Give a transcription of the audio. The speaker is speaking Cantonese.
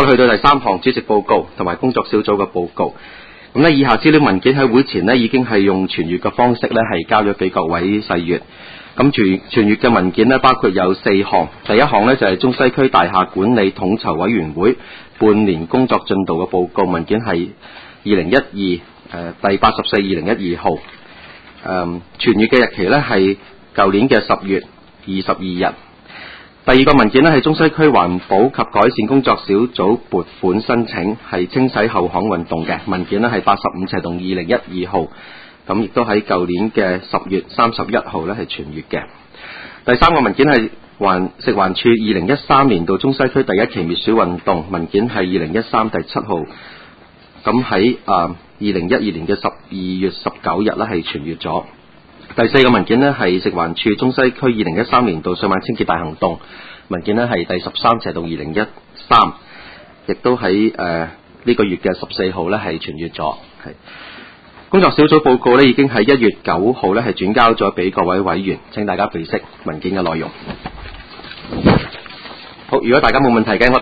我哋去到第三項主席報告同埋工作小組嘅報告。咁以下資料文件喺會前已經係用傳閱嘅方式係交咗俾各位細閱。咁傳閱嘅文件包括有4項。第一項就係中西區大廈管理統籌委員會半年工作進度嘅報告，文件係2012第84/2012號。傳閱嘅日期係舊年嘅10月22日。第二個文件係中西區環保及改善工作小組撥款申請，係清洗後巷運動嘅文件係85/2012號。咁亦都喺舊年嘅10月31號係傳閱嘅。第三個文件係食環署2013年度中西區第一期滅鼠運動，文件係2013第7號。咁喺2012年嘅12月19日係傳閱咗。第四個文件係食環署中西區2013年度歲晚清潔大行動，文件係第13/2013，亦都喺呢個月嘅14號係傳閱咗。工作小組報告已經喺1月9號係轉交咗俾各位委員，請大家備悉文件嘅內容。好，如果大家冇問題嘅，